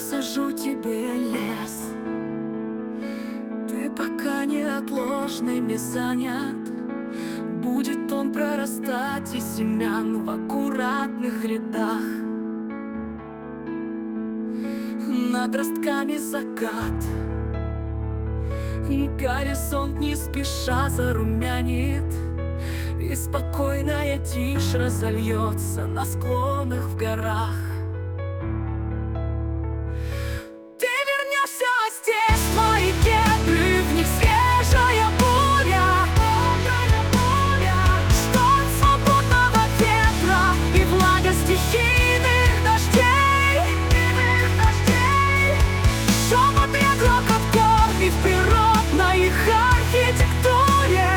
Посажу тебе лес. Ты пока неотложными занят. Будет он прорастать из семян в аккуратных рядах. Над ростками закат, и горизонт не спеша зарумянит, и спокойная тишь разольется на склонах в горах. Ты вернешься, а здесь твои кедры, в них свежая буря, что от свободного ветра и влага стихийных дождей, шепот и грохот гор и в природной их архитектуре.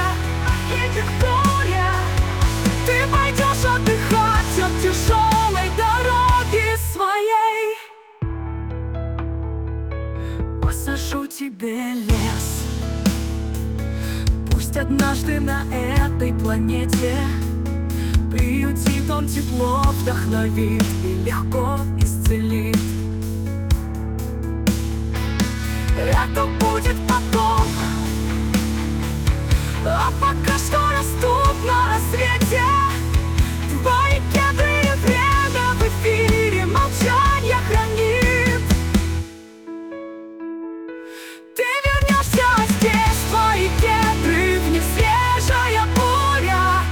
Ты пойдешь отдыхать от тяжелой дороги своей. Посажу тебе лес. Пусть однажды на этой планете приютит он тепло, вдохновит и легко исцелит. Это будет потом, а пока что растут на рассвете твои кедры, и время в эфире молчанье хранит. Ты вернешься, а здесь твои кедры, в них свежая буря,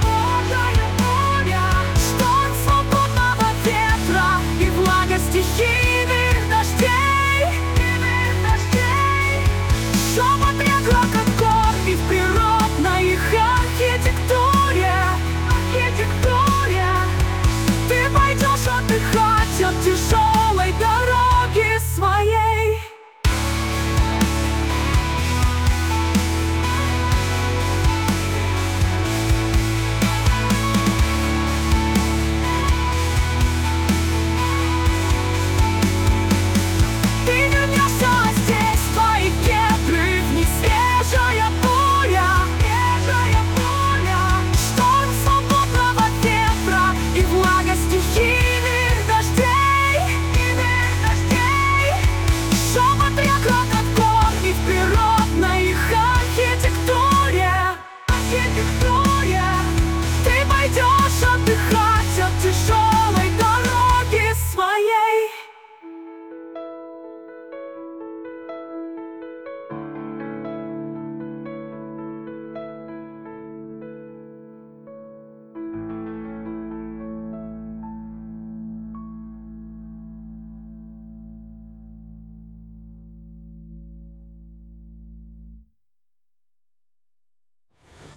что от свободного ветра и влага стихийных дождей, шепот и грохот гор и в природной их архитектуре. Ты пойдешь отдыхать от тяжелой